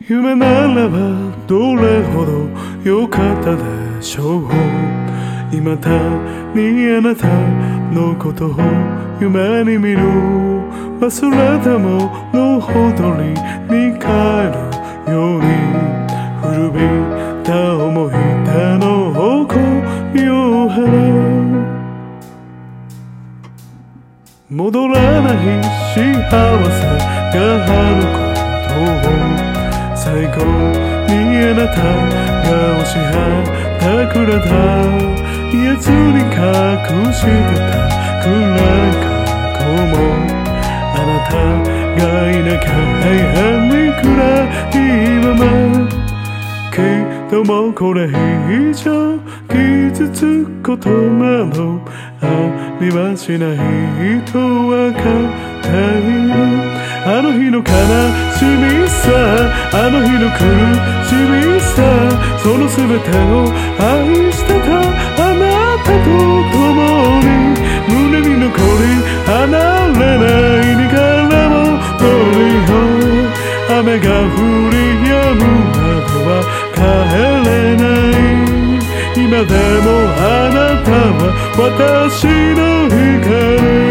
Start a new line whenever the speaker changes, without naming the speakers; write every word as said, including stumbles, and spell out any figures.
夢ならばどれほど良かったでしょう。未だにあなたのことを夢に見る。忘れたものほどにに帰るように古びた思い出の誇りを払う。戻らない幸せがあることを最後にあなたが教えてくれた。言えずに隠してた暗い過去もあなたがいなきゃ永遠に暗いまま。きっともうこれ以上傷つくことなどありはしないとわかっている。あの日の悲しみさ、あの日の苦しみさ、その全てを愛してたあなたと共に胸に残り離れない苦らもどりよ。雨が降り止むまでは帰れない。今でもあなたは私の光。